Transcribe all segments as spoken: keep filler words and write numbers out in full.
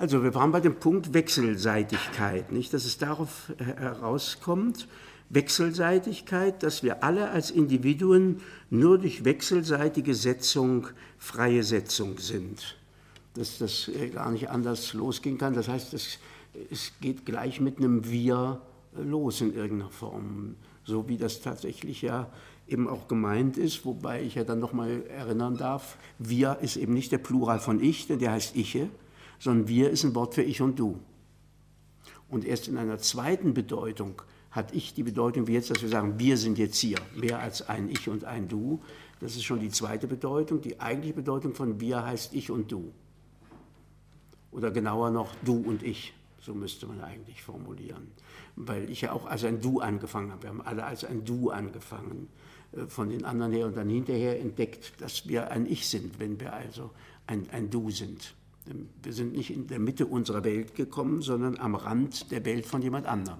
Also wir waren bei dem Punkt Wechselseitigkeit, nicht? Dass es darauf herauskommt, Wechselseitigkeit, dass wir alle als Individuen nur durch wechselseitige Setzung freie Setzung sind. Dass das gar nicht anders losgehen kann. Das heißt, es, es geht gleich mit einem Wir los in irgendeiner Form. So wie das tatsächlich ja eben auch gemeint ist, wobei ich ja dann nochmal erinnern darf, Wir ist eben nicht der Plural von Ich, denn der heißt Iche, sondern Wir ist ein Wort für Ich und Du. Und erst in einer zweiten Bedeutung hat Ich die Bedeutung wie jetzt, dass wir sagen, wir sind jetzt hier, mehr als ein Ich und ein Du. Das ist schon die zweite Bedeutung. Die eigentliche Bedeutung von Wir heißt Ich und Du. Oder genauer noch Du und Ich, so müsste man eigentlich formulieren. Weil ich ja auch als ein Du angefangen habe. Wir haben alle als ein Du angefangen, von den anderen her und dann hinterher entdeckt, dass wir ein Ich sind, wenn wir also ein, ein Du sind. Wir sind nicht in der Mitte unserer Welt gekommen, sondern am Rand der Welt von jemand anderem.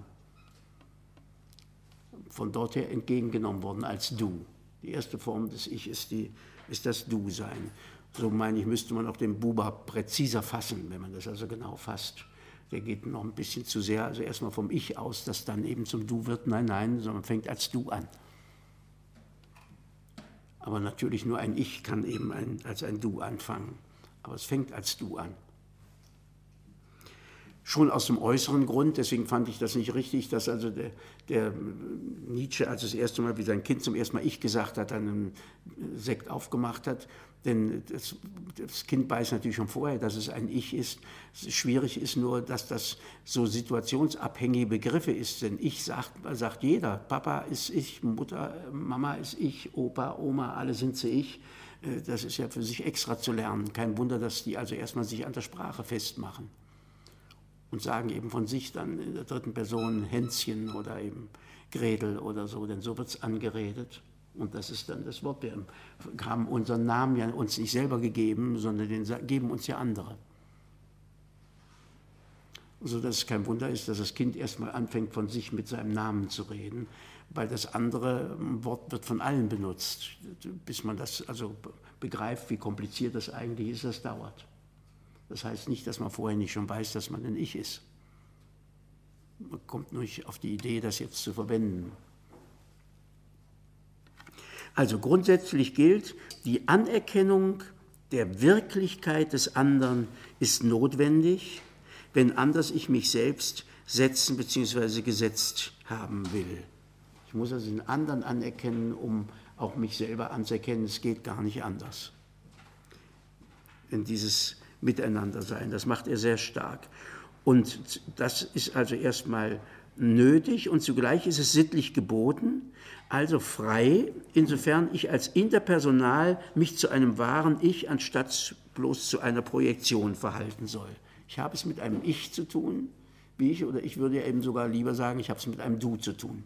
Von dort her entgegengenommen worden als Du. Die erste Form des Ich ist, die, ist das Du-Sein. So meine ich, müsste man auch den Buber präziser fassen, wenn man das also genau fasst. Der geht noch ein bisschen zu sehr, also erstmal vom Ich aus, das dann eben zum Du wird. Nein, nein, sondern man fängt als Du an. Aber natürlich nur ein Ich kann eben ein, als ein Du anfangen. Aber es fängt als Du an. Schon aus dem äußeren Grund, deswegen fand ich das nicht richtig, dass also der, der Nietzsche, als das erste Mal, wie sein Kind zum ersten Mal Ich gesagt hat, dann einen Sekt aufgemacht hat, denn das, das Kind weiß natürlich schon vorher, dass es ein Ich ist. Schwierig ist nur, dass das so situationsabhängige Begriffe ist, denn Ich sagt, sagt jeder, Papa ist Ich, Mutter, Mama ist Ich, Opa, Oma, alle sind sie Ich. Das ist ja für sich extra zu lernen. Kein Wunder, dass die also erstmal sich an der Sprache festmachen. Und sagen eben von sich dann in der dritten Person Hänschen oder eben Gretel oder so, denn so wird es angeredet. Und das ist dann das Wort. Wir haben unseren Namen ja uns nicht selber gegeben, sondern den geben uns ja andere. So dass es kein Wunder ist, dass das Kind erstmal anfängt, von sich mit seinem Namen zu reden, weil das andere Wort wird von allen benutzt. Bis man das also begreift, wie kompliziert das eigentlich ist, das dauert. Das heißt nicht, dass man vorher nicht schon weiß, dass man ein Ich ist. Man kommt nur nicht auf die Idee, das jetzt zu verwenden. Also grundsätzlich gilt, die Anerkennung der Wirklichkeit des anderen ist notwendig, wenn anders ich mich selbst setzen bzw. gesetzt haben will. Ich muss also den anderen anerkennen, um auch mich selber anzuerkennen. Es geht gar nicht anders. Denn dieses Miteinander sein, das macht er sehr stark. Und das ist also erstmal nötig und zugleich ist es sittlich geboten, also frei, insofern ich als Interpersonal mich zu einem wahren Ich anstatt bloß zu einer Projektion verhalten soll. Ich habe es mit einem Ich zu tun, wie ich, oder ich würde ja eben sogar lieber sagen, ich habe es mit einem Du zu tun,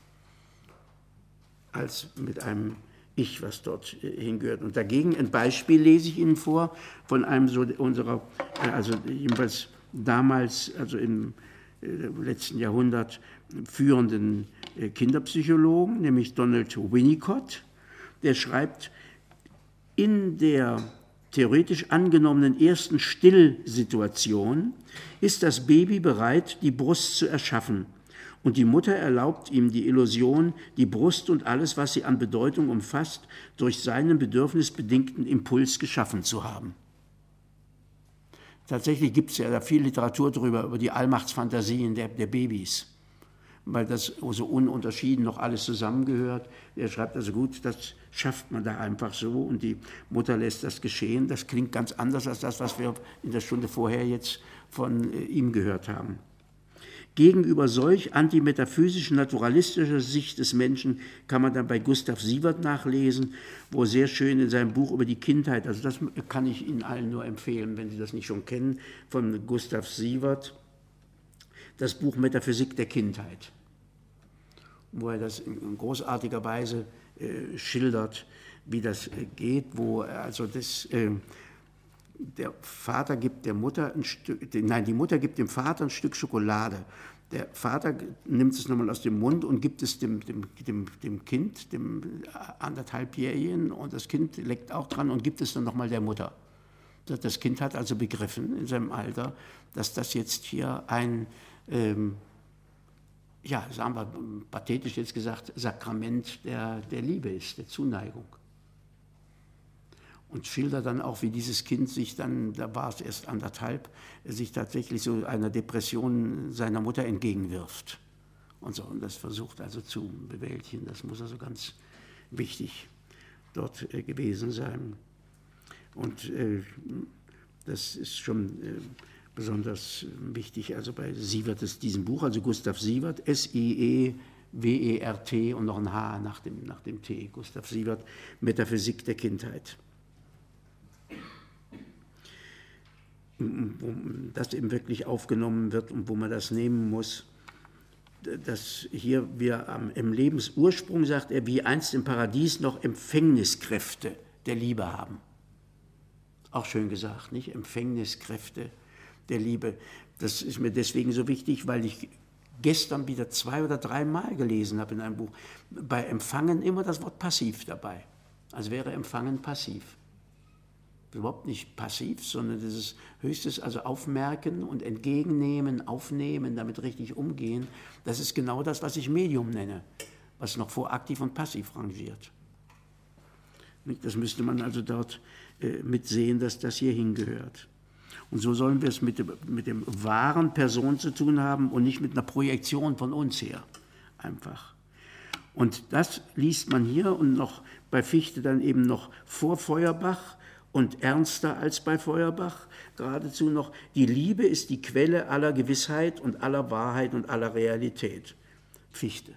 als mit einem Ich, was dort hingehört. Und dagegen ein Beispiel lese ich Ihnen vor von einem so unserer, also jedenfalls damals, also im letzten Jahrhundert führenden Kinderpsychologen, nämlich Donald Winnicott. Der schreibt, in der theoretisch angenommenen ersten Stillsituation ist das Baby bereit, die Brust zu erschaffen. Und die Mutter erlaubt ihm die Illusion, die Brust und alles, was sie an Bedeutung umfasst, durch seinen bedürfnisbedingten Impuls geschaffen zu haben. Tatsächlich gibt es ja da viel Literatur darüber, über die Allmachtsfantasien der, der Babys, weil das so ununterschieden noch alles zusammengehört. Er schreibt also gut, das schafft man da einfach so und die Mutter lässt das geschehen. Das klingt ganz anders als das, was wir in der Stunde vorher jetzt von ihm gehört haben. Gegenüber solch antimetaphysischen, naturalistischer Sicht des Menschen kann man dann bei Gustav Siewert nachlesen, wo sehr schön in seinem Buch über die Kindheit, also das kann ich Ihnen allen nur empfehlen, wenn Sie das nicht schon kennen, von Gustav Siewert, das Buch Metaphysik der Kindheit, wo er das in großartiger Weise äh, schildert, wie das äh, geht, wo also das... Äh, Der Vater gibt der Mutter ein Stück, nein, die Mutter gibt dem Vater ein Stück Schokolade. Der Vater nimmt es nochmal aus dem Mund und gibt es dem, dem, dem, dem Kind, dem anderthalbjährigen, und das Kind leckt auch dran und gibt es dann nochmal der Mutter. Das Kind hat also begriffen in seinem Alter, dass das jetzt hier ein, ähm, ja, sagen wir pathetisch jetzt gesagt, Sakrament der, der Liebe ist, der Zuneigung. Und schildert dann auch, wie dieses Kind sich dann, da war es erst anderthalb, sich tatsächlich so einer Depression seiner Mutter entgegenwirft. Und so, und das versucht also zu bewältigen. Das muss also ganz wichtig dort äh, gewesen sein. Und äh, das ist schon äh, besonders wichtig, also bei Siewert ist diesem Buch, also Gustav Siewert, S I E W E R T und noch ein H nach dem, nach dem T, Gustav Siewert, Metaphysik der Kindheit. Wo das eben wirklich aufgenommen wird und wo man das nehmen muss, dass hier wir am, im Lebensursprung, sagt er, wie einst im Paradies noch Empfängniskräfte der Liebe haben. Auch schön gesagt, nicht? Empfängniskräfte der Liebe. Das ist mir deswegen so wichtig, weil ich gestern wieder zwei oder dreimal gelesen habe in einem Buch, bei Empfangen immer das Wort passiv dabei. Also wäre Empfangen passiv. Überhaupt nicht passiv, sondern das ist höchstes, also aufmerken und entgegennehmen, aufnehmen, damit richtig umgehen. Das ist genau das, was ich Medium nenne, was noch vor aktiv und passiv rangiert. Das müsste man also dort äh, mitsehen, dass das hier hingehört. Und so sollen wir es mit dem, mit dem wahren Person zu tun haben und nicht mit einer Projektion von uns her. Einfach. Und das liest man hier und noch bei Fichte dann eben noch vor Feuerbach und ernster als bei Feuerbach, geradezu noch, die Liebe ist die Quelle aller Gewissheit und aller Wahrheit und aller Realität. Fichte.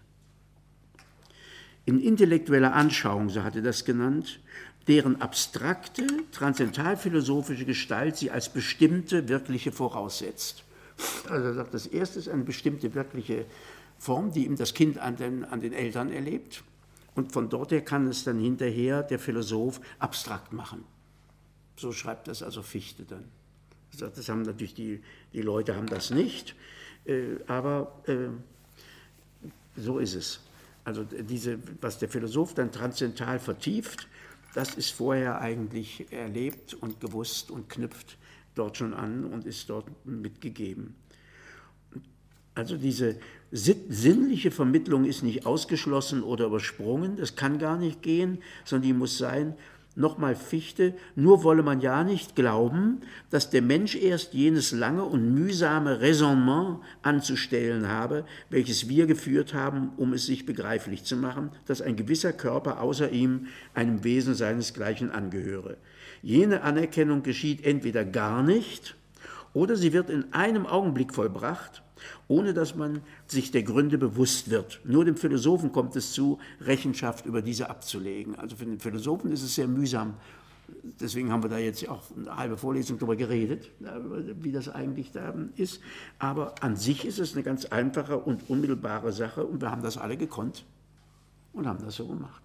In intellektueller Anschauung, so hatte er das genannt, deren abstrakte, transzendentalphilosophische Gestalt sie als bestimmte, wirkliche voraussetzt. Also er sagt, das erste ist eine bestimmte, wirkliche Form, die ihm das Kind an den, an den Eltern erlebt. Und von dort her kann es dann hinterher der Philosoph abstrakt machen. So schreibt das also Fichte dann. Das haben natürlich die, die Leute haben das nicht, äh, aber äh, so ist es. Also diese, was der Philosoph dann transzendental vertieft, das ist vorher eigentlich erlebt und gewusst und knüpft dort schon an und ist dort mitgegeben. Also diese sinnliche Vermittlung ist nicht ausgeschlossen oder übersprungen, das kann gar nicht gehen, sondern die muss sein, nochmal Fichte, nur wolle man ja nicht glauben, dass der Mensch erst jenes lange und mühsame Raisonnement anzustellen habe, welches wir geführt haben, um es sich begreiflich zu machen, dass ein gewisser Körper außer ihm einem Wesen seinesgleichen angehöre. Jene Anerkennung geschieht entweder gar nicht, oder sie wird in einem Augenblick vollbracht, ohne dass man sich der Gründe bewusst wird. Nur dem Philosophen kommt es zu, Rechenschaft über diese abzulegen. Also für den Philosophen ist es sehr mühsam. Deswegen haben wir da jetzt auch eine halbe Vorlesung darüber geredet, wie das eigentlich da ist. Aber an sich ist es eine ganz einfache und unmittelbare Sache und wir haben das alle gekonnt und haben das so gemacht.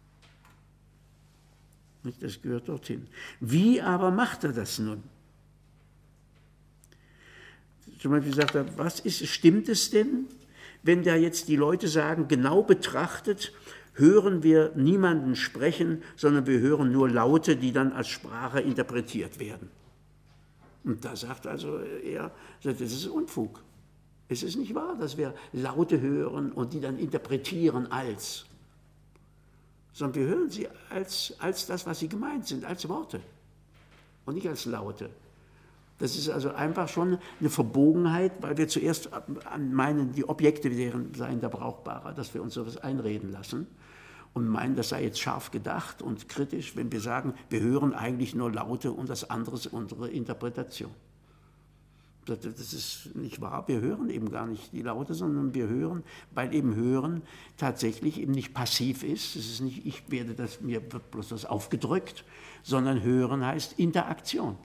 Das gehört dorthin. Wie aber macht er das nun? Zum Beispiel sagt er, was ist, stimmt es denn, wenn da jetzt die Leute sagen, genau betrachtet, hören wir niemanden sprechen, sondern wir hören nur Laute, die dann als Sprache interpretiert werden. Und da sagt also er, das ist Unfug. Es ist nicht wahr, dass wir Laute hören und die dann interpretieren als, sondern wir hören sie als, als das, was sie gemeint sind, als Worte und nicht als Laute. Das ist also einfach schon eine Verbogenheit, weil wir zuerst meinen, die Objekte seien da brauchbarer, dass wir uns sowas einreden lassen und meinen, das sei jetzt scharf gedacht und kritisch, wenn wir sagen, wir hören eigentlich nur Laute und das andere ist unsere Interpretation. Das, das ist nicht wahr, wir hören eben gar nicht die Laute, sondern wir hören, weil eben Hören tatsächlich eben nicht passiv ist. Es ist nicht, ich werde das, mir wird bloß das aufgedrückt, sondern Hören heißt Interaktion.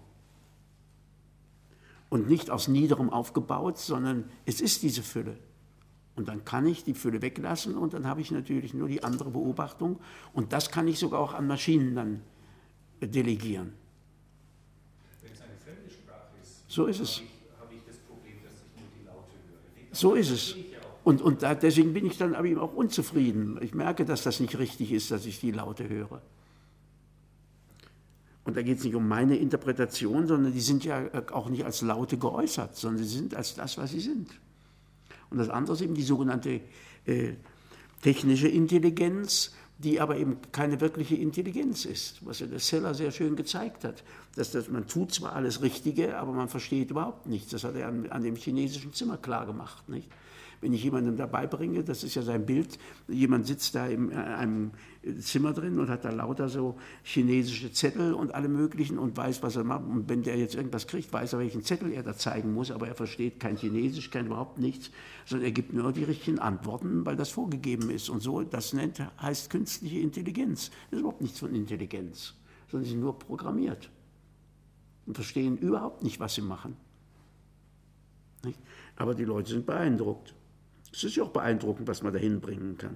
Und nicht aus Niederem aufgebaut, sondern es ist diese Fülle. Und dann kann ich die Fülle weglassen und dann habe ich natürlich nur die andere Beobachtung. Und das kann ich sogar auch an Maschinen dann delegieren. Wenn es eine fremde Sprache ist, so ist es. Habe, ich, habe ich das Problem, dass ich nur die Laute höre. So ist es. Und, und da, deswegen bin ich dann aber eben auch unzufrieden. Ich merke, dass das nicht richtig ist, dass ich die Laute höre. Und da geht es nicht um meine Interpretation, sondern die sind ja auch nicht als Laute geäußert, sondern sie sind als das, was sie sind. Und das andere ist eben die sogenannte äh, technische Intelligenz, die aber eben keine wirkliche Intelligenz ist, was ja der Seller sehr schön gezeigt hat. Dass das, man tut zwar alles Richtige, aber man versteht überhaupt nichts. Das hat er an, an dem chinesischen Zimmer klar gemacht, nicht? Wenn ich jemandem dabei bringe, das ist ja sein Bild, jemand sitzt da in einem Zimmer drin und hat da lauter so chinesische Zettel und alle möglichen und weiß, was er macht. Und wenn der jetzt irgendwas kriegt, weiß er, welchen Zettel er da zeigen muss, aber er versteht kein Chinesisch, kein überhaupt nichts, sondern er gibt nur die richtigen Antworten, weil das vorgegeben ist. Und so, das nennt, heißt künstliche Intelligenz. Das ist überhaupt nichts von Intelligenz, sondern sie sind nur programmiert und verstehen überhaupt nicht, was sie machen. Nicht? Aber die Leute sind beeindruckt. Es ist ja auch beeindruckend, was man dahin bringen kann.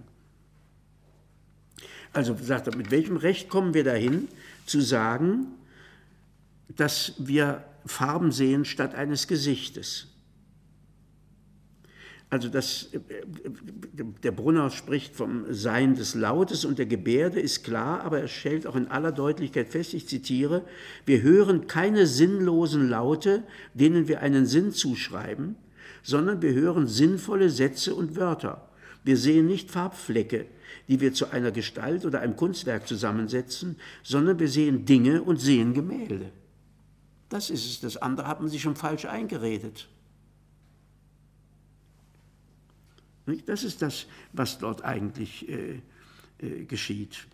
Also sagt er, mit welchem Recht kommen wir dahin, zu sagen, dass wir Farben sehen statt eines Gesichtes? Also das, der Brunner spricht vom Sein des Lautes und der Gebärde, ist klar, aber er stellt auch in aller Deutlichkeit fest, ich zitiere, wir hören keine sinnlosen Laute, denen wir einen Sinn zuschreiben, sondern wir hören sinnvolle Sätze und Wörter. Wir sehen nicht Farbflecke, die wir zu einer Gestalt oder einem Kunstwerk zusammensetzen, sondern wir sehen Dinge und sehen Gemälde. Das ist es. Das andere hat man sich schon falsch eingeredet. Das ist das, was dort eigentlich äh, äh, geschieht.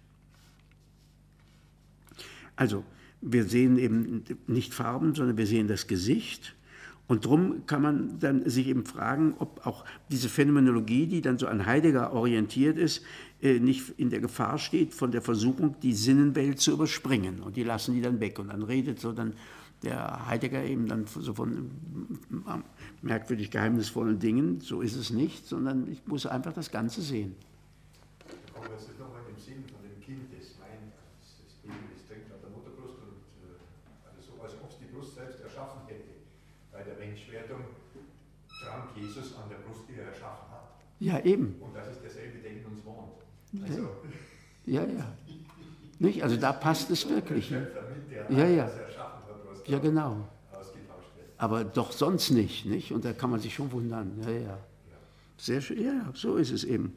Also, wir sehen eben nicht Farben, sondern wir sehen das Gesicht. Und darum kann man dann sich eben fragen, ob auch diese Phänomenologie, die dann so an Heidegger orientiert ist, nicht in der Gefahr steht, von der Versuchung, die Sinnenwelt zu überspringen. Und die lassen die dann weg. Und dann redet so dann der Heidegger eben dann so von merkwürdig geheimnisvollen Dingen. So ist es nicht, sondern ich muss einfach das Ganze sehen. Da kommen wir jetzt nochmal im Sinn von dem Kind, das meint, das Baby, das trinkt auf der Mutterbrust und also so, als ob es die Brust selbst erschaffen hätte. Bei der Menschwerdung trank Jesus an der Brust, die er erschaffen hat. Ja, eben. Und das ist derselbe, der in uns wohnt. Also, ja, ja. Nicht? Also da passt es wirklich. Ne? Der ja, ja. Das erschaffen hat, was ja, genau. ausgetauscht wird. Aber doch sonst nicht, nicht? Und da kann man sich schon wundern. Ja, ja. Sehr schön. Ja, ja, so ist es eben.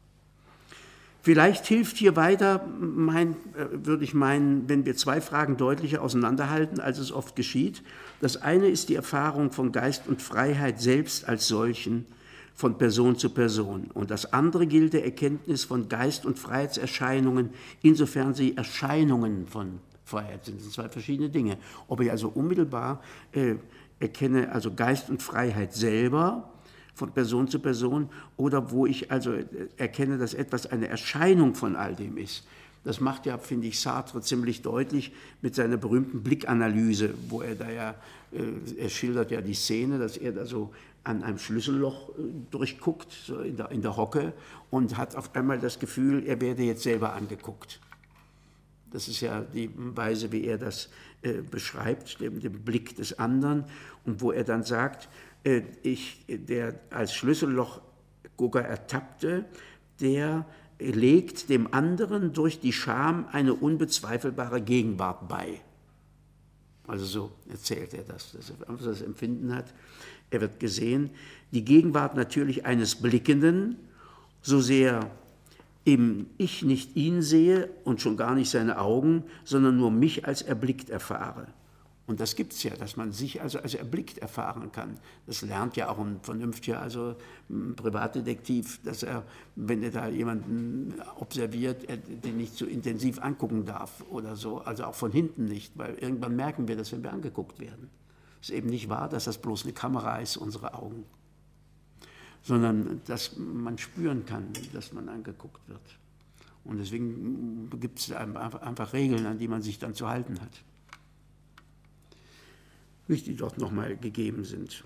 Vielleicht hilft hier weiter, mein, würde ich meinen, wenn wir zwei Fragen deutlicher auseinanderhalten, als es oft geschieht. Das eine ist die Erfahrung von Geist und Freiheit selbst als solchen, von Person zu Person. Und das andere gilt der Erkenntnis von Geist- und Freiheitserscheinungen, insofern sie Erscheinungen von Freiheit sind. Das sind zwei verschiedene Dinge. Ob ich also unmittelbar äh, erkenne, also Geist und Freiheit selber, von Person zu Person, oder wo ich also erkenne, dass etwas eine Erscheinung von all dem ist. Das macht ja, finde ich, Sartre ziemlich deutlich mit seiner berühmten Blickanalyse, wo er da ja, äh, er schildert ja die Szene, dass er da so an einem Schlüsselloch äh, durchguckt, so in der, in der Hocke, und hat auf einmal das Gefühl, er werde jetzt selber angeguckt. Das ist ja die Weise, wie er das äh, beschreibt, den, den Blick des anderen, und wo er dann sagt, äh, ich, der als Schlüssellochgucker Ertappte, der legt dem anderen durch die Scham eine unbezweifelbare Gegenwart bei. Also so erzählt er das, dass er einfach das Empfinden hat. Er wird gesehen, die Gegenwart natürlich eines Blickenden, so sehr eben ich nicht ihn sehe und schon gar nicht seine Augen, sondern nur mich als erblickt erfahre. Und das gibt es ja, dass man sich also als erblickt erfahren kann. Das lernt ja auch ein vernünftiger, also ein Privatdetektiv, dass er, wenn er da jemanden observiert, er den nicht so intensiv angucken darf oder so, also auch von hinten nicht, weil irgendwann merken wir das, wenn wir angeguckt werden. Es ist eben nicht wahr, dass das bloß eine Kamera ist, unsere Augen, sondern dass man spüren kann, dass man angeguckt wird. Und deswegen gibt es einfach Regeln, an die man sich dann zu halten hat, die dort nochmal gegeben sind.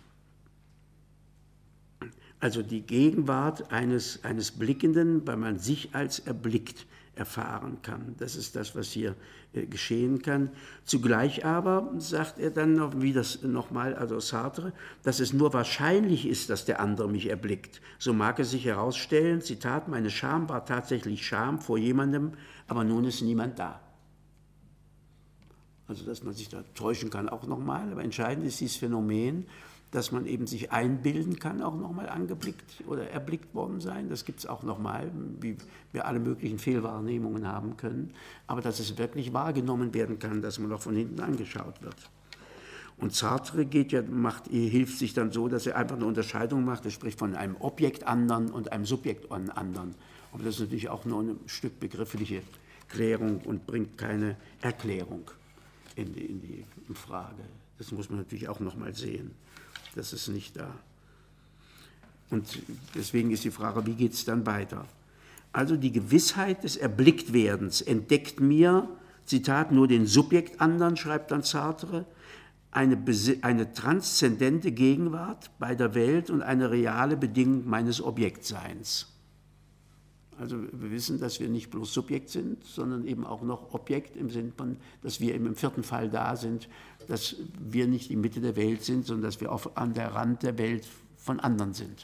Also die Gegenwart eines, eines Blickenden, weil man sich als erblickt erfahren kann. Das ist das, was hier äh, geschehen kann. Zugleich aber sagt er dann noch, wie das nochmal, also Sartre, dass es nur wahrscheinlich ist, dass der andere mich erblickt. So mag es sich herausstellen, Zitat, meine Scham war tatsächlich Scham vor jemandem, aber nun ist niemand da. Also dass man sich da täuschen kann auch nochmal, aber entscheidend ist dieses Phänomen, dass man eben sich einbilden kann, auch nochmal angeblickt oder erblickt worden sein. Das gibt es auch nochmal, wie wir alle möglichen Fehlwahrnehmungen haben können, aber dass es wirklich wahrgenommen werden kann, dass man auch von hinten angeschaut wird. Und Sartre geht ja, macht, hilft sich dann so, dass er einfach eine Unterscheidung macht. Er spricht von einem Objekt anderen und einem Subjekt anderen. Aber das ist natürlich auch nur ein Stück begriffliche Klärung und bringt keine Erklärung in die, in die in Frage. Das muss man natürlich auch nochmal sehen. Das ist nicht da. Und deswegen ist die Frage, wie geht es dann weiter? Also die Gewissheit des Erblicktwerdens entdeckt mir, Zitat, nur den Subjekt anderen, schreibt dann Sartre, eine, eine transzendente Gegenwart bei der Welt und eine reale Bedingung meines Objektseins. Also wir wissen, dass wir nicht bloß Subjekt sind, sondern eben auch noch Objekt im Sinne von, dass wir eben im vierten Fall da sind, dass wir nicht die Mitte der Welt sind, sondern dass wir auf, an der Rand der Welt von anderen sind.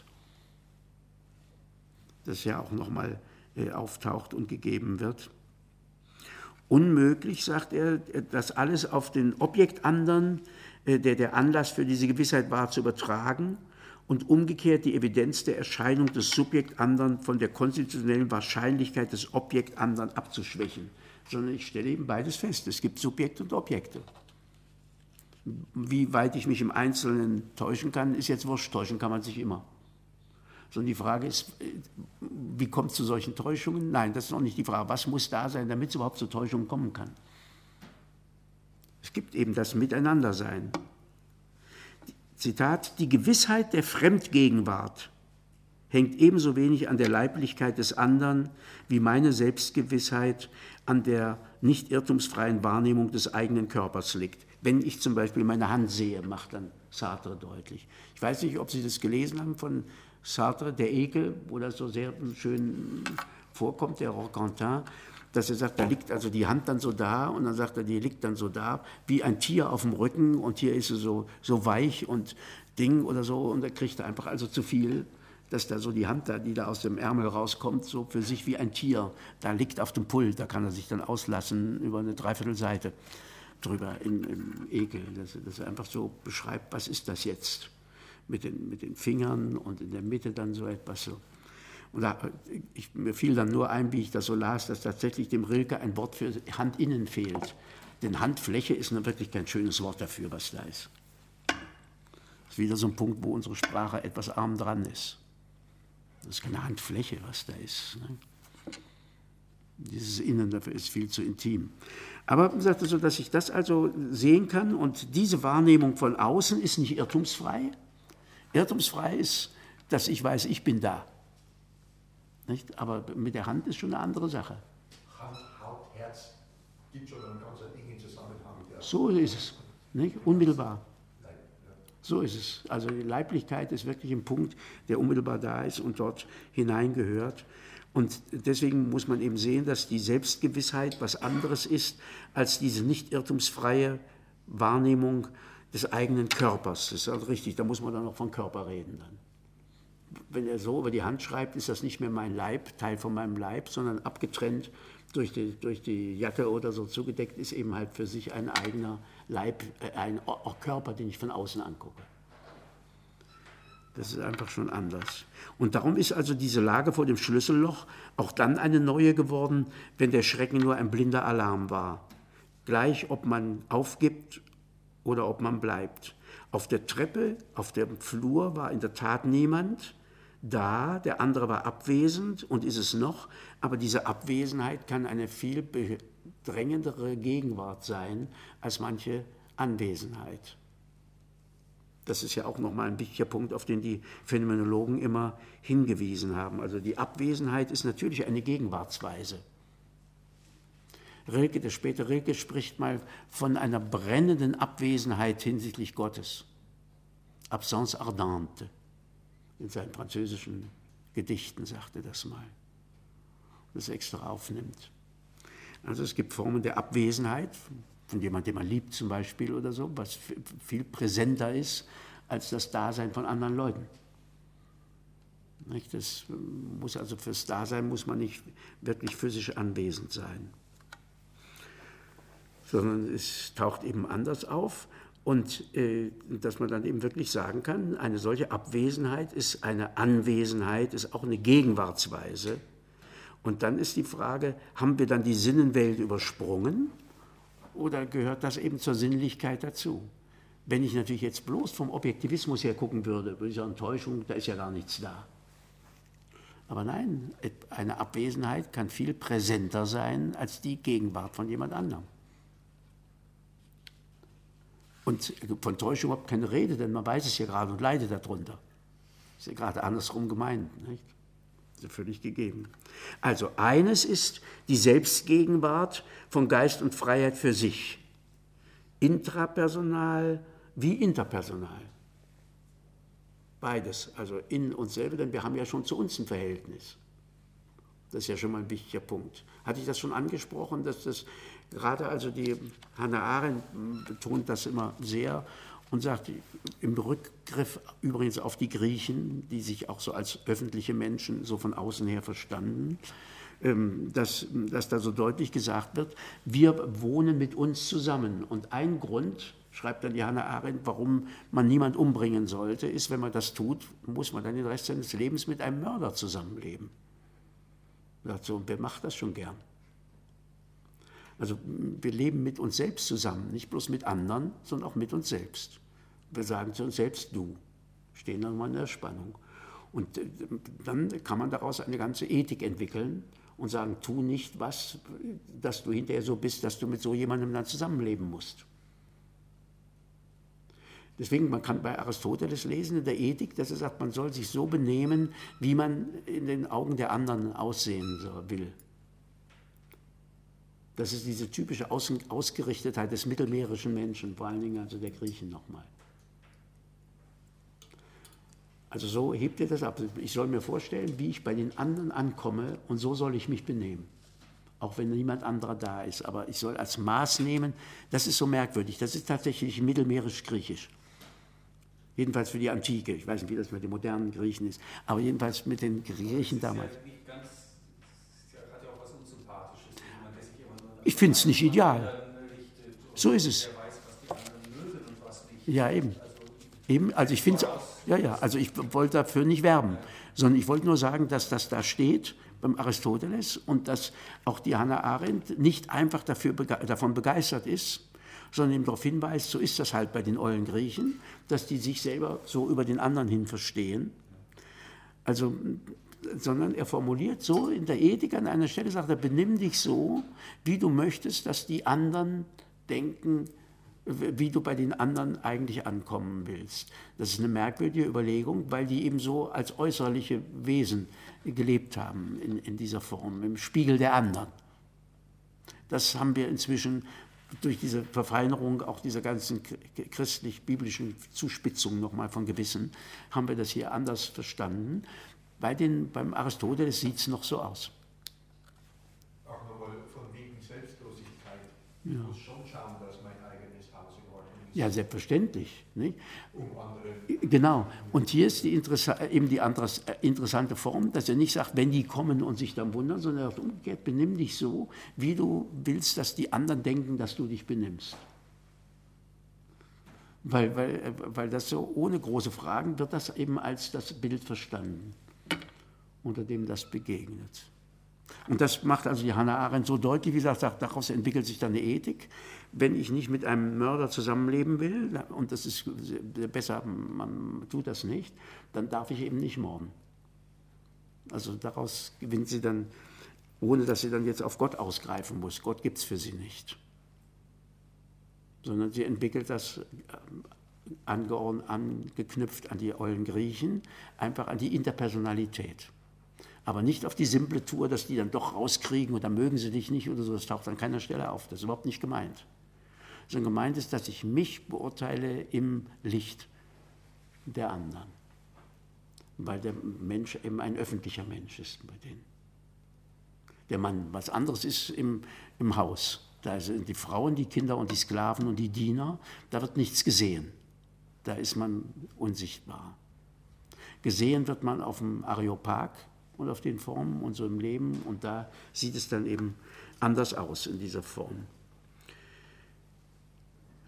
Das ja auch nochmal äh, auftaucht und gegeben wird. Unmöglich, sagt er, das alles auf den Objekt anderen, äh, der der Anlass für diese Gewissheit war, zu übertragen, und umgekehrt die Evidenz der Erscheinung des Subjekt anderen von der konstitutionellen Wahrscheinlichkeit des Objekt anderen abzuschwächen. Sondern ich stelle eben beides fest. Es gibt Subjekte und Objekte. Wie weit ich mich im Einzelnen täuschen kann, ist jetzt wurscht. Täuschen kann man sich immer. Sondern die Frage ist, wie kommt es zu solchen Täuschungen? Nein, das ist noch nicht die Frage. Was muss da sein, damit es überhaupt zu Täuschungen kommen kann? Es gibt eben das Miteinandersein. Zitat, die Gewissheit der Fremdgegenwart hängt ebenso wenig an der Leiblichkeit des anderen wie meine Selbstgewissheit an der nicht irrtumsfreien Wahrnehmung des eigenen Körpers liegt. Wenn ich zum Beispiel meine Hand sehe, macht dann Sartre deutlich. Ich weiß nicht, ob Sie das gelesen haben von Sartre, der Ekel, wo das so sehr schön vorkommt, der Roquentin, dass er sagt, da liegt also die Hand dann so da und dann sagt er, die liegt dann so da, wie ein Tier auf dem Rücken und hier ist sie so, so weich und Ding oder so und da kriegt er einfach also zu viel, dass da so die Hand, da, die da aus dem Ärmel rauskommt, so für sich wie ein Tier, da liegt auf dem Pult, da kann er sich dann auslassen über eine Dreiviertelseite drüber in, im Ekel, dass, dass er einfach so beschreibt, was ist das jetzt mit den, mit den Fingern und in der Mitte dann so etwas so. Und da, ich, mir fiel dann nur ein, wie ich das so las, dass tatsächlich dem Rilke ein Wort für Handinnen fehlt. Denn Handfläche ist nun wirklich kein schönes Wort dafür, was da ist. Das ist wieder so ein Punkt, wo unsere Sprache etwas arm dran ist. Das ist keine Handfläche, was da ist. Ne? Dieses Innen dafür ist viel zu intim. Aber man sagte so, dass ich das also sehen kann und diese Wahrnehmung von außen ist nicht irrtumsfrei. Irrtumsfrei ist, dass ich weiß, ich bin da. Nicht? Aber mit der Hand ist schon eine andere Sache. Hand, Haut, Herz gibt schon einen ganz engen Zusammenhang. Ja. So ist es, nicht? Unmittelbar. So ist es. Also die Leiblichkeit ist wirklich ein Punkt, der unmittelbar da ist und dort hineingehört. Und deswegen muss man eben sehen, dass die Selbstgewissheit was anderes ist als diese nicht irrtumsfreie Wahrnehmung des eigenen Körpers. Das ist also richtig, da muss man dann noch von Körper reden. Dann. Wenn er so über die Hand schreibt, ist das nicht mehr mein Leib, Teil von meinem Leib, sondern abgetrennt durch die, durch die Jacke oder so zugedeckt, ist eben halt für sich ein eigener Leib, ein Körper, den ich von außen angucke. Das ist einfach schon anders. Und darum ist also diese Lage vor dem Schlüsselloch auch dann eine neue geworden, wenn der Schrecken nur ein blinder Alarm war. Gleich, ob man aufgibt oder ob man bleibt. Auf der Treppe, auf dem Flur war in der Tat niemand da, der andere war abwesend und ist es noch, aber diese Abwesenheit kann eine viel bedrängendere Gegenwart sein als manche Anwesenheit. Das ist ja auch nochmal ein wichtiger Punkt, auf den die Phänomenologen immer hingewiesen haben. Also die Abwesenheit ist natürlich eine Gegenwartsweise. Rilke, der späte Rilke, spricht mal von einer brennenden Abwesenheit hinsichtlich Gottes. Absence ardente. In seinen französischen Gedichten sagt er das mal. Das extra aufnimmt. Also es gibt Formen der Abwesenheit, von jemandem, den man liebt zum Beispiel oder so, was viel präsenter ist als das Dasein von anderen Leuten. Das muss also fürs Dasein muss man nicht wirklich physisch anwesend sein. sondern es taucht eben anders auf. Und äh, dass man dann eben wirklich sagen kann, eine solche Abwesenheit ist eine Anwesenheit, ist auch eine Gegenwartsweise. Und dann ist die Frage, haben wir dann die Sinnenwelt übersprungen oder gehört das eben zur Sinnlichkeit dazu? Wenn ich natürlich jetzt bloß vom Objektivismus her gucken würde, würde ich sagen, Täuschung, da ist ja gar nichts da. Aber nein, eine Abwesenheit kann viel präsenter sein als die Gegenwart von jemand anderem. Und von Täuschung überhaupt keine Rede, denn man weiß es ja gerade und leidet darunter. Das ist ja gerade andersrum gemeint, nicht? Das ist ja völlig gegeben. Also eines ist die Selbstgegenwart von Geist und Freiheit für sich. Intrapersonal wie interpersonal. Beides, also in uns selber, denn wir haben ja schon zu uns ein Verhältnis. Das ist ja schon mal ein wichtiger Punkt. Hatte ich das schon angesprochen, dass das gerade also die Hannah Arendt betont das immer sehr und sagt im Rückgriff übrigens auf die Griechen, die sich auch so als öffentliche Menschen so von außen her verstanden, dass, dass da so deutlich gesagt wird, wir wohnen mit uns zusammen. Und ein Grund, schreibt dann die Hannah Arendt, warum man niemand umbringen sollte, ist, wenn man das tut, muss man dann den Rest seines Lebens mit einem Mörder zusammenleben. Sagt so, und wer macht das schon gern? Also wir leben mit uns selbst zusammen, nicht bloß mit anderen, sondern auch mit uns selbst. Wir sagen zu uns selbst du, stehen dann mal in der Spannung. Und dann kann man daraus eine ganze Ethik entwickeln und sagen, tu nicht was, dass du hinterher so bist, dass du mit so jemandem dann zusammenleben musst. Deswegen, man kann bei Aristoteles lesen in der Ethik, dass er sagt, man soll sich so benehmen, wie man in den Augen der anderen aussehen will. Das ist diese typische Ausgerichtetheit des mittelmeerischen Menschen, vor allen Dingen also der Griechen nochmal. Also so hebt ihr das ab. Ich soll mir vorstellen, wie ich bei den anderen ankomme und so soll ich mich benehmen. Auch wenn niemand anderer da ist. Aber ich soll als Maß nehmen, das ist so merkwürdig, das ist tatsächlich mittelmeerisch-griechisch. Jedenfalls für die Antike. Ich weiß nicht, wie das mit den modernen Griechen ist, aber jedenfalls mit den Griechen damals. Ich finde es nicht ideal. So ist es. Ja, eben. Eben, also ich finde ja, ja, also ich wollte dafür nicht werben, sondern ich wollte nur sagen, dass das da steht beim Aristoteles und dass auch die Hannah Arendt nicht einfach dafür, davon begeistert ist, sondern ihm darauf hinweist, so ist das halt bei den ollen Griechen, dass die sich selber so über den anderen hin verstehen. Also, sondern er formuliert so in der Ethik an einer Stelle, sagt er, benimm dich so, wie du möchtest, dass die anderen denken, wie du bei den anderen eigentlich ankommen willst. Das ist eine merkwürdige Überlegung, weil die eben so als äußerliche Wesen gelebt haben in, in dieser Form, im Spiegel der anderen. Das haben wir inzwischen durch diese Verfeinerung auch dieser ganzen christlich-biblischen Zuspitzung nochmal von Gewissen, haben wir das hier anders verstanden. Bei den, beim Aristoteles sieht es noch so aus. Auch nochmal von wegen Selbstlosigkeit. Ich Ja. muss schon schauen, dass mein eigenes Haus in Ordnung ist. Ja, selbstverständlich. Nicht? Um andere. Genau. Und hier ist die Interessa eben die andere, interessante Form, dass er nicht sagt, wenn die kommen und sich dann wundern, sondern er sagt, umgekehrt, benimm dich so, wie du willst, dass die anderen denken, dass du dich benimmst. Weil, weil, weil das so ohne große Fragen wird das eben als das Bild verstanden, unter dem das begegnet. Und das macht also die Hannah Arendt so deutlich, wie gesagt, sagt, daraus entwickelt sich dann eine Ethik. Wenn ich nicht mit einem Mörder zusammenleben will, und das ist besser, man tut das nicht, dann darf ich eben nicht morden. Also daraus gewinnt sie dann, ohne dass sie dann jetzt auf Gott ausgreifen muss. Gott gibt es für sie nicht. Sondern sie entwickelt das angeordnet, angeknüpft an die ollen Griechen, einfach an die Interpersonalität. Aber nicht auf die simple Tour, dass die dann doch rauskriegen und dann mögen sie dich nicht oder so, das taucht an keiner Stelle auf. Das ist überhaupt nicht gemeint. Sondern gemeint ist, dass ich mich beurteile im Licht der anderen. Weil der Mensch eben ein öffentlicher Mensch ist bei denen. Der Mann, was anderes ist im, im Haus. Da sind die Frauen, die Kinder und die Sklaven und die Diener, da wird nichts gesehen. Da ist man unsichtbar. Gesehen wird man auf dem Areopag und auf den Formen und so im Leben und da sieht es dann eben anders aus in dieser Form.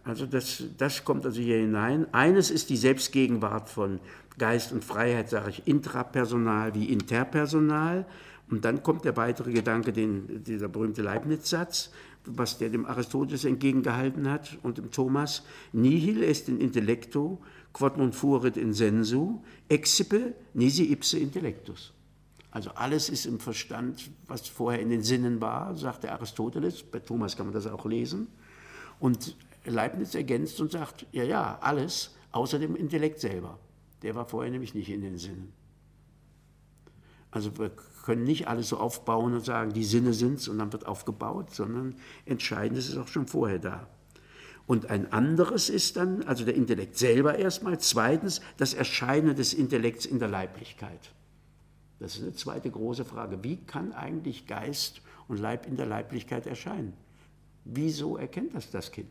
Also das, das kommt also hier hinein. Eines ist die Selbstgegenwart von Geist und Freiheit, sage ich, intrapersonal wie interpersonal. Und dann kommt der weitere Gedanke, den, dieser berühmte Leibniz-Satz, was der dem Aristoteles entgegengehalten hat und dem Thomas. Nihil est in intellecto, quod non fuerit in sensu, excipe nisi ipse intellectus. Also alles ist im Verstand, was vorher in den Sinnen war, sagt der Aristoteles. Bei Thomas kann man das auch lesen. Und Leibniz ergänzt und sagt, ja, ja, alles außer dem Intellekt selber. Der war vorher nämlich nicht in den Sinnen. Also wir können nicht alles so aufbauen und sagen, die Sinne sind's und dann wird aufgebaut, sondern Entscheidendes ist auch schon vorher da. Und ein anderes ist dann, also der Intellekt selber erstmal, zweitens das Erscheinen des Intellekts in der Leiblichkeit. Das ist eine zweite große Frage. Wie kann eigentlich Geist und Leib in der Leiblichkeit erscheinen? Wieso erkennt das das Kind?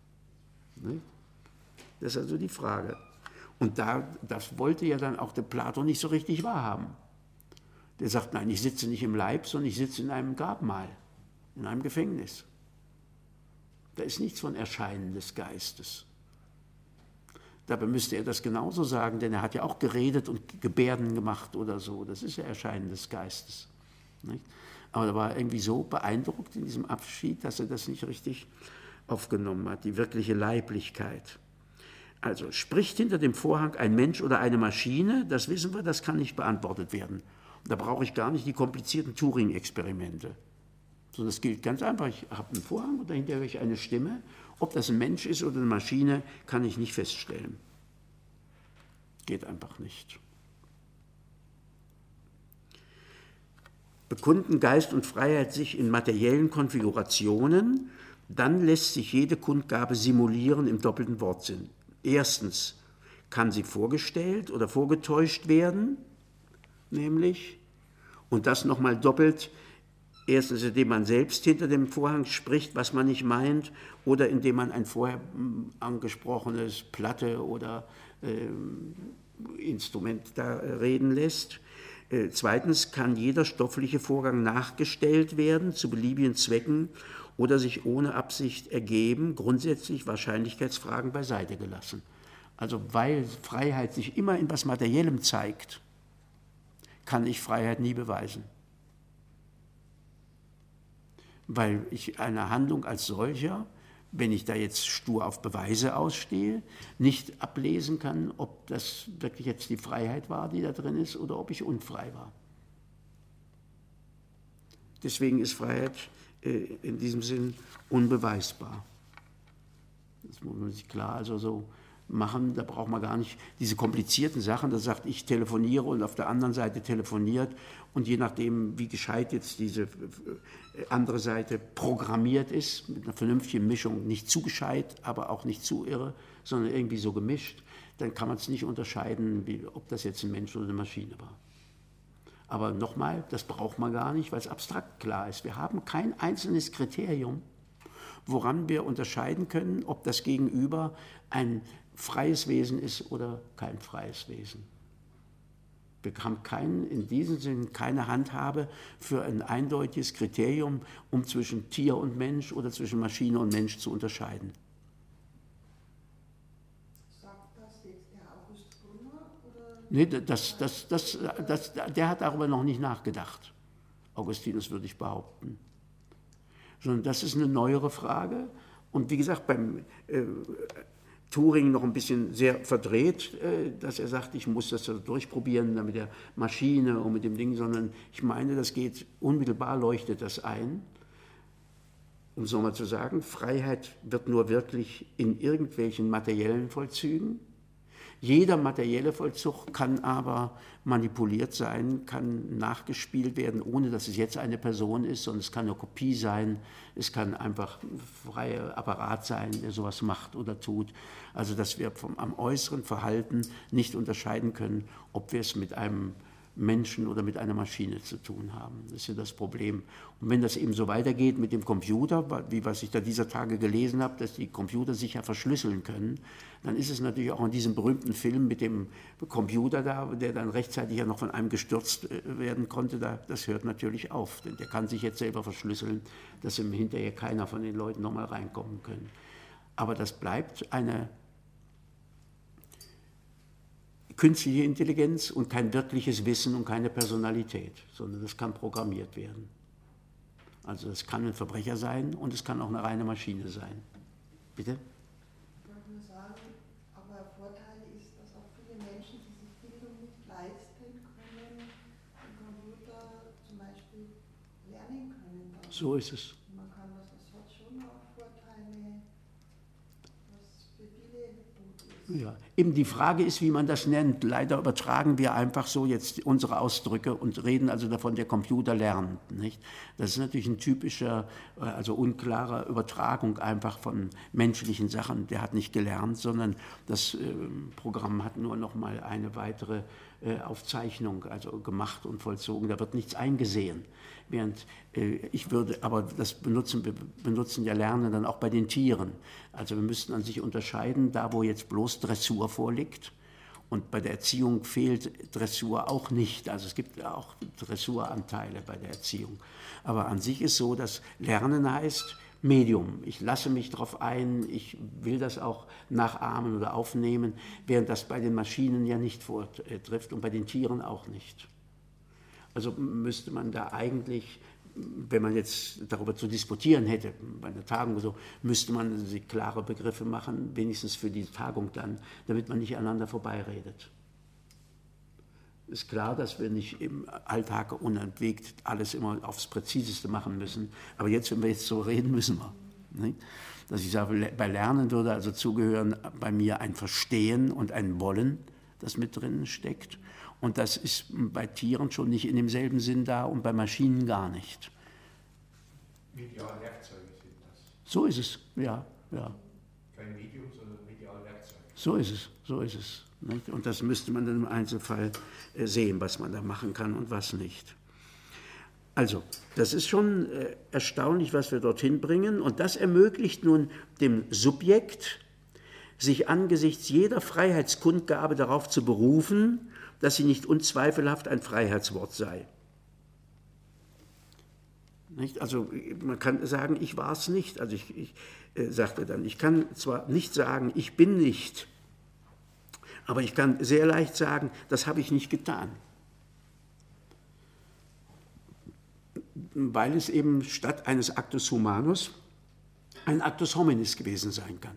Das ist also die Frage. Und da, das wollte ja dann auch der Platon nicht so richtig wahrhaben. Der sagt, nein, ich sitze nicht im Leib, sondern ich sitze in einem Grabmal, in einem Gefängnis. Da ist nichts von Erscheinen des Geistes. Dabei müsste er das genauso sagen, denn er hat ja auch geredet und Gebärden gemacht oder so. Das ist ja Erscheinen des Geistes. Nicht? Aber er war irgendwie so beeindruckt in diesem Abschied, dass er das nicht richtig aufgenommen hat, die wirkliche Leiblichkeit. Also spricht hinter dem Vorhang ein Mensch oder eine Maschine, das wissen wir, das kann nicht beantwortet werden. Da brauche ich gar nicht die komplizierten Turing-Experimente. Sondern es gilt ganz einfach, ich habe einen Vorhang und dahinter höre ich eine Stimme. Ob das ein Mensch ist oder eine Maschine, kann ich nicht feststellen. Geht einfach nicht. Bekunden Geist und Freiheit sich in materiellen Konfigurationen, dann lässt sich jede Kundgabe simulieren im doppelten Wortsinn. Erstens kann sie vorgestellt oder vorgetäuscht werden, nämlich, und das nochmal doppelt, erstens, indem man selbst hinter dem Vorhang spricht, was man nicht meint, oder indem man ein vorher angesprochenes Platte oder äh, Instrument da reden lässt. Äh, zweitens kann jeder stoffliche Vorgang nachgestellt werden, zu beliebigen Zwecken, oder sich ohne Absicht ergeben, grundsätzlich Wahrscheinlichkeitsfragen beiseite gelassen. Also weil Freiheit sich immer in was Materiellem zeigt, kann ich Freiheit nie beweisen. Weil ich eine Handlung als solcher, wenn ich da jetzt stur auf Beweise ausstehe, nicht ablesen kann, ob das wirklich jetzt die Freiheit war, die da drin ist, oder ob ich unfrei war. Deswegen ist Freiheit äh, in diesem Sinn unbeweisbar. Das muss man sich klar also so machen, da braucht man gar nicht diese komplizierten Sachen, da sagt, ich telefoniere und auf der anderen Seite telefoniert und je nachdem, wie gescheit jetzt diese andere Seite programmiert ist, mit einer vernünftigen Mischung, nicht zu gescheit, aber auch nicht zu irre, sondern irgendwie so gemischt, dann kann man es nicht unterscheiden, wie, ob das jetzt ein Mensch oder eine Maschine war. Aber nochmal, das braucht man gar nicht, weil es abstrakt klar ist. Wir haben kein einzelnes Kriterium, woran wir unterscheiden können, ob das Gegenüber ein freies Wesen ist oder kein freies Wesen. Wir haben keinen, in diesem Sinn keine Handhabe für ein eindeutiges Kriterium, um zwischen Tier und Mensch oder zwischen Maschine und Mensch zu unterscheiden. Sagt das jetzt der August Brunner? Oder? Nee, das, das, das, das, der hat darüber noch nicht nachgedacht, Augustinus würde ich behaupten. Sondern das ist eine neuere Frage. Und wie gesagt, beim äh, Turing noch ein bisschen sehr verdreht, äh, dass er sagt, ich muss das so durchprobieren mit der Maschine und mit dem Ding, sondern ich meine, das geht, unmittelbar leuchtet das ein. Um es nochmal zu sagen, Freiheit wird nur wirklich in irgendwelchen materiellen Vollzügen. Jeder materielle Vollzug kann aber manipuliert sein, kann nachgespielt werden, ohne dass es jetzt eine Person ist, sondern es kann eine Kopie sein, es kann einfach ein freier Apparat sein, der sowas macht oder tut. Also dass wir vom, am äußeren Verhalten nicht unterscheiden können, ob wir es mit einem Menschen oder mit einer Maschine zu tun haben. Das ist ja das Problem. Und wenn das eben so weitergeht mit dem Computer, wie was ich da dieser Tage gelesen habe, dass die Computer sich ja verschlüsseln können, dann ist es natürlich auch in diesem berühmten Film mit dem Computer da, der dann rechtzeitig ja noch von einem gestürzt werden konnte, da, das hört natürlich auf. Denn der kann sich jetzt selber verschlüsseln, dass im hinterher keiner von den Leuten nochmal reinkommen können. Aber das bleibt eine künstliche Intelligenz und kein wirkliches Wissen und keine Personalität, sondern das kann programmiert werden. Also das kann ein Verbrecher sein und es kann auch eine reine Maschine sein. Bitte? Ich wollte nur sagen, aber ein Vorteil ist, dass auch viele Menschen, die sich Bildung nicht leisten können, am Computer zum Beispiel lernen können. Dann. So ist es. Man kann das, das hat schon auch Vorteile, was für viele gut ist. Ja. Eben die Frage ist, wie man das nennt. Leider übertragen wir einfach so jetzt unsere Ausdrücke und reden also davon, der Computer lernt. Nicht? Das ist natürlich ein typischer, also unklarer Übertragung einfach von menschlichen Sachen. Der hat nicht gelernt, sondern das äh, Programm hat nur noch mal eine weitere äh, Aufzeichnung also gemacht und vollzogen. Da wird nichts eingesehen. Während äh, ich würde, aber das benutzen, wir benutzen ja Lernen dann auch bei den Tieren. Also wir müssten an sich unterscheiden, da wo jetzt bloß Dressur vorliegt und bei der Erziehung fehlt Dressur auch nicht. Also es gibt ja auch Dressuranteile bei der Erziehung. Aber an sich ist so, dass Lernen heißt Medium. Ich lasse mich darauf ein, ich will das auch nachahmen oder aufnehmen, während das bei den Maschinen ja nicht vortrifft und bei den Tieren auch nicht. Also müsste man da eigentlich, wenn man jetzt darüber zu diskutieren hätte, bei einer Tagung oder so, müsste man sich klare Begriffe machen, wenigstens für die Tagung dann, damit man nicht aneinander vorbeiredet. Ist klar, dass wir nicht im Alltag unentwegt alles immer aufs Präziseste machen müssen, aber jetzt, wenn wir jetzt so reden, müssen wir. Nicht? Dass ich sage, bei Lernen würde also zugehören bei mir ein Verstehen und ein Wollen, das mit drinnen steckt. Und das ist bei Tieren schon nicht in demselben Sinn da und bei Maschinen gar nicht. Mediale Werkzeuge sind das. So ist es, ja, ja. Kein Medium, sondern mediale Werkzeuge. So ist es, so ist es. Nicht? Und das müsste man dann im Einzelfall sehen, was man da machen kann und was nicht. Also, das ist schon erstaunlich, was wir dorthin bringen. Und das ermöglicht nun dem Subjekt, sich angesichts jeder Freiheitskundgabe darauf zu berufen, dass sie nicht unzweifelhaft ein Freiheitswort sei. Nicht? Also man kann sagen, ich war es nicht. Also ich, ich äh, sagte dann, ich kann zwar nicht sagen, ich bin nicht, aber ich kann sehr leicht sagen, das habe ich nicht getan. Weil es eben statt eines Actus Humanus ein Actus Hominis gewesen sein kann.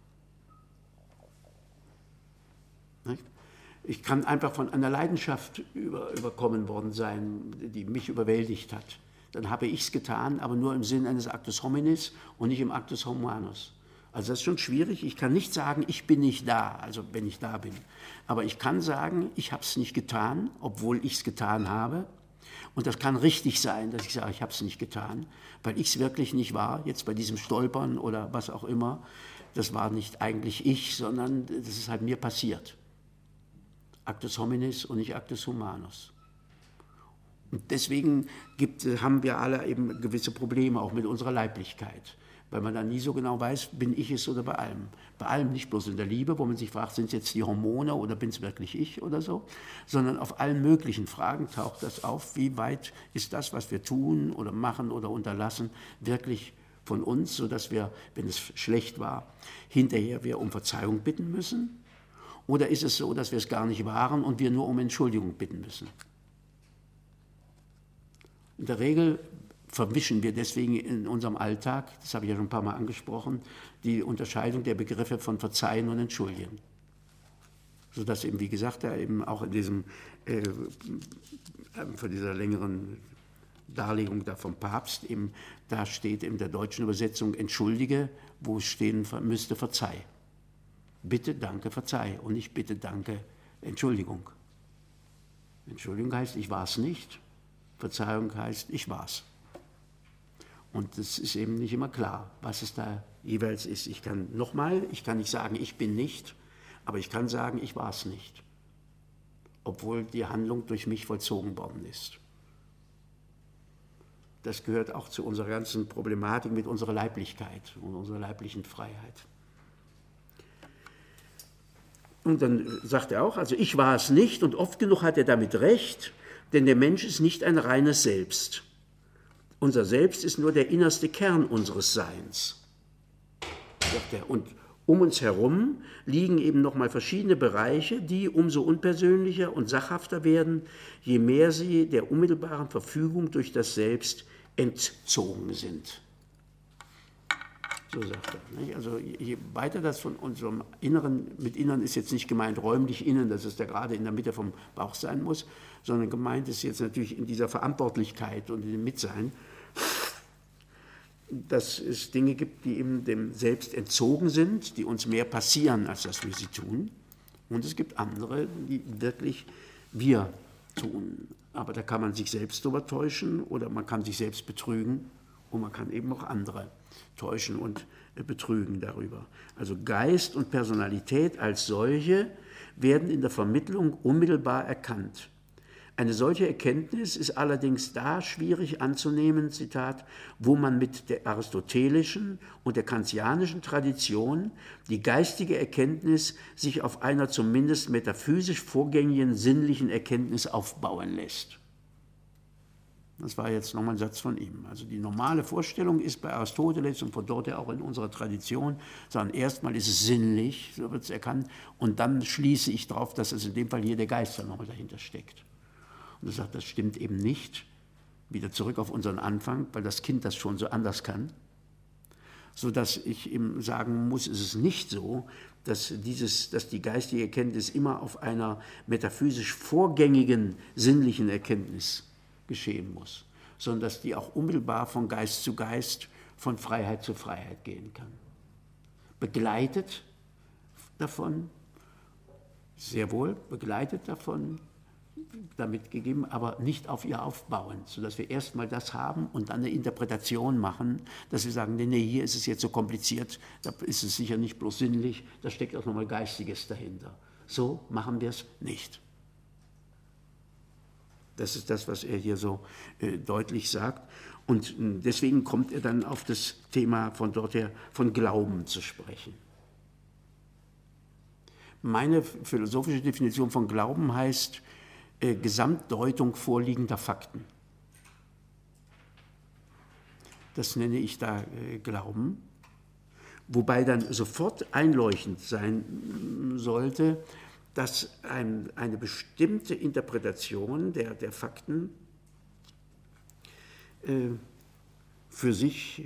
Nicht? Ich kann einfach von einer Leidenschaft über, überkommen worden sein, die mich überwältigt hat. Dann habe ich es getan, aber nur im Sinn eines Actus Hominis und nicht im Actus Humanus. Also das ist schon schwierig. Ich kann nicht sagen, ich bin nicht da, also wenn ich da bin. Aber ich kann sagen, ich habe es nicht getan, obwohl ich es getan habe. Und das kann richtig sein, dass ich sage, ich habe es nicht getan, weil ich es wirklich nicht war, jetzt bei diesem Stolpern oder was auch immer. Das war nicht eigentlich ich, sondern das ist halt mir passiert. Actus Hominis und nicht Actus Humanus. Und deswegen gibt, haben wir alle eben gewisse Probleme, auch mit unserer Leiblichkeit, weil man dann nie so genau weiß, bin ich es oder bei allem. Bei allem nicht bloß in der Liebe, wo man sich fragt, sind es jetzt die Hormone oder bin es wirklich ich oder so, sondern auf allen möglichen Fragen taucht das auf, wie weit ist das, was wir tun oder machen oder unterlassen, wirklich von uns, sodass wir, wenn es schlecht war, hinterher wir um Verzeihung bitten müssen. Oder ist es so, dass wir es gar nicht waren und wir nur um Entschuldigung bitten müssen? In der Regel vermischen wir deswegen in unserem Alltag, das habe ich ja schon ein paar Mal angesprochen, die Unterscheidung der Begriffe von Verzeihen und Entschuldigen. Sodass eben, wie gesagt, da eben auch in diesem, äh, von dieser längeren Darlegung da vom Papst, eben, da steht in der deutschen Übersetzung Entschuldige, wo stehen müsste Verzeih. Bitte, danke, verzeih und nicht bitte, danke, Entschuldigung. Entschuldigung heißt, ich war es nicht. Verzeihung heißt, ich war es. Und es ist eben nicht immer klar, was es da jeweils ist. Ich kann nochmal, ich kann nicht sagen, ich bin nicht, aber ich kann sagen, ich war es nicht. Obwohl die Handlung durch mich vollzogen worden ist. Das gehört auch zu unserer ganzen Problematik mit unserer Leiblichkeit und unserer leiblichen Freiheit. Und dann sagt er auch, also ich war es nicht und oft genug hat er damit recht, denn der Mensch ist nicht ein reines Selbst. Unser Selbst ist nur der innerste Kern unseres Seins. sagt er. Und um uns herum liegen eben nochmal verschiedene Bereiche, die umso unpersönlicher und sachhafter werden, je mehr sie der unmittelbaren Verfügung durch das Selbst entzogen sind. So sagt er. Nicht? Also je weiter das von unserem Inneren, mit Innern ist jetzt nicht gemeint räumlich innen, dass es da gerade in der Mitte vom Bauch sein muss, sondern gemeint ist jetzt natürlich in dieser Verantwortlichkeit und in dem Mitsein, dass es Dinge gibt, die eben dem Selbst entzogen sind, die uns mehr passieren, als dass wir sie tun. Und es gibt andere, die wirklich wir tun. Aber da kann man sich selbst drüber täuschen oder man kann sich selbst betrügen und man kann eben auch andere täuschen und betrügen darüber. Also Geist und Personalität als solche werden in der Vermittlung unmittelbar erkannt. Eine solche Erkenntnis ist allerdings da schwierig anzunehmen, Zitat, wo man mit der aristotelischen und der kantianischen Tradition die geistige Erkenntnis sich auf einer zumindest metaphysisch vorgängigen sinnlichen Erkenntnis aufbauen lässt. Das war jetzt nochmal ein Satz von ihm. Also die normale Vorstellung ist bei Aristoteles und von dort her auch in unserer Tradition, sondern erstmal ist es sinnlich, so wird es erkannt, und dann schließe ich darauf, dass es in dem Fall hier der Geist dann nochmal dahinter steckt. Und er sagt, das stimmt eben nicht. Wieder zurück auf unseren Anfang, weil das Kind das schon so anders kann. Sodass ich ihm sagen muss, ist es nicht so, dass, dieses, dass die geistige Erkenntnis immer auf einer metaphysisch vorgängigen sinnlichen Erkenntnis geschehen muss, sondern dass die auch unmittelbar von Geist zu Geist, von Freiheit zu Freiheit gehen kann. Begleitet davon, sehr wohl begleitet davon, damit gegeben, aber nicht auf ihr aufbauend, sodass wir erstmal das haben und dann eine Interpretation machen, dass wir sagen, nee, nee, hier ist es jetzt so kompliziert, da ist es sicher nicht bloß sinnlich, da steckt auch nochmal Geistiges dahinter. So machen wir es nicht. Das ist das, was er hier so äh, deutlich sagt. Und äh, deswegen kommt er dann auf das Thema von dort her, von Glauben zu sprechen. Meine philosophische Definition von Glauben heißt äh, Gesamtdeutung vorliegender Fakten. Das nenne ich da äh, Glauben. Wobei dann sofort einleuchtend sein sollte, dass ein, eine bestimmte Interpretation der, der Fakten äh, für sich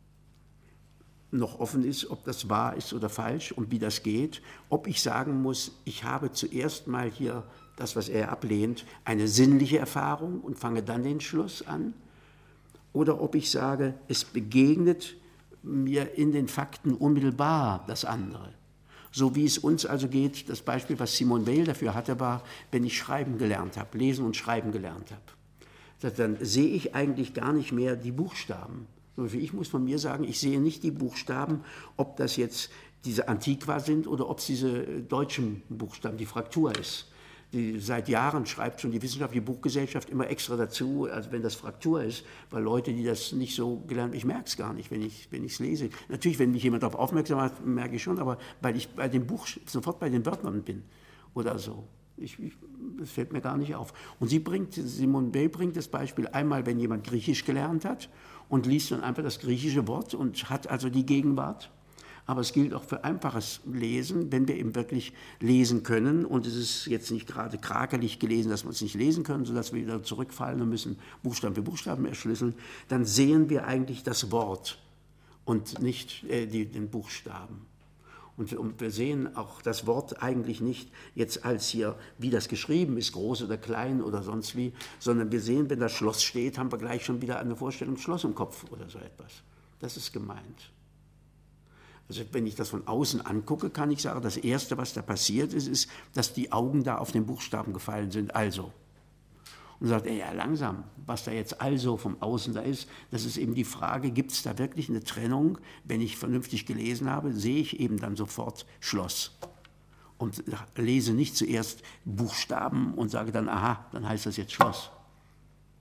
noch offen ist, ob das wahr ist oder falsch und wie das geht, ob ich sagen muss, ich habe zuerst mal hier das, was er ablehnt, eine sinnliche Erfahrung und fange dann den Schluss an, oder ob ich sage, es begegnet mir in den Fakten unmittelbar das andere. So wie es uns also geht, das Beispiel, was Simone Weil dafür hatte, war, wenn ich schreiben gelernt habe, lesen und schreiben gelernt habe. Dann sehe ich eigentlich gar nicht mehr die Buchstaben. Ich muss von mir sagen, ich sehe nicht die Buchstaben, ob das jetzt diese Antiqua sind oder ob es diese deutschen Buchstaben, die Fraktur ist. Die, seit Jahren schreibt schon die wissenschaftliche Buchgesellschaft immer extra dazu, also wenn das Fraktur ist, weil Leute, die das nicht so gelernt haben, ich merke es gar nicht, wenn ich es lese. Natürlich, wenn mich jemand darauf aufmerksam macht, merke ich schon, aber weil ich bei dem Buch sofort bei den Wörtern bin oder so. Ich, ich, das fällt mir gar nicht auf. Und sie bringt, Simone Weil bringt das Beispiel einmal, wenn jemand Griechisch gelernt hat und liest dann einfach das griechische Wort und hat also die Gegenwart. Aber es gilt auch für einfaches Lesen, wenn wir eben wirklich lesen können. Und es ist jetzt nicht gerade krakelig gelesen, dass wir es nicht lesen können, sodass wir wieder zurückfallen und müssen Buchstaben für Buchstaben erschlüsseln. Dann sehen wir eigentlich das Wort und nicht äh, die, den Buchstaben. Und, und wir sehen auch das Wort eigentlich nicht jetzt als hier, wie das geschrieben ist, groß oder klein oder sonst wie, sondern wir sehen, wenn da Schloss steht, haben wir gleich schon wieder eine Vorstellung Schloss im Kopf oder so etwas. Das ist gemeint. Also wenn ich das von außen angucke, kann ich sagen, das Erste, was da passiert ist, ist, dass die Augen da auf den Buchstaben gefallen sind, also. Und sagt er, ja langsam, was da jetzt also vom Außen da ist, das ist eben die Frage, gibt es da wirklich eine Trennung? Wenn ich vernünftig gelesen habe, sehe ich eben dann sofort Schloss. Und lese nicht zuerst Buchstaben und sage dann, aha, dann heißt das jetzt Schloss.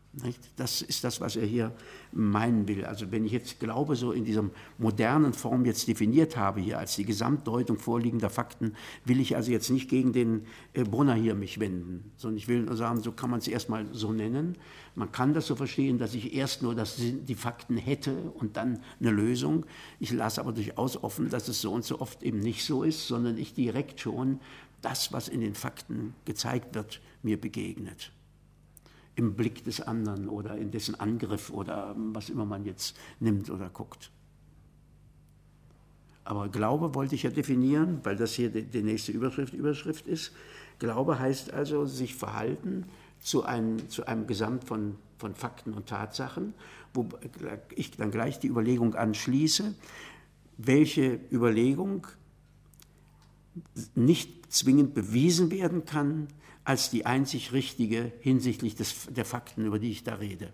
Nicht? Das ist das, was er hier meinen will. Also wenn ich jetzt Glaube so in dieser modernen Form jetzt definiert habe, hier als die Gesamtdeutung vorliegender Fakten, will ich also jetzt nicht gegen den äh, Brunner hier mich wenden, sondern ich will nur sagen, so kann man es erstmal so nennen. Man kann das so verstehen, dass ich erst nur das, die Fakten hätte und dann eine Lösung. Ich lasse aber durchaus offen, dass es so und so oft eben nicht so ist, sondern ich direkt schon das, was in den Fakten gezeigt wird, mir begegnet. Im Blick des anderen oder in dessen Angriff oder was immer man jetzt nimmt oder guckt. Aber Glaube wollte ich ja definieren, weil das hier die, die nächste Überschrift, Überschrift ist. Glaube heißt also sich verhalten zu einem, zu einem Gesamt von, von Fakten und Tatsachen, wo ich dann gleich die Überlegung anschließe, welche Überlegung nicht zwingend bewiesen werden kann, als die einzig richtige hinsichtlich des, der Fakten, über die ich da rede.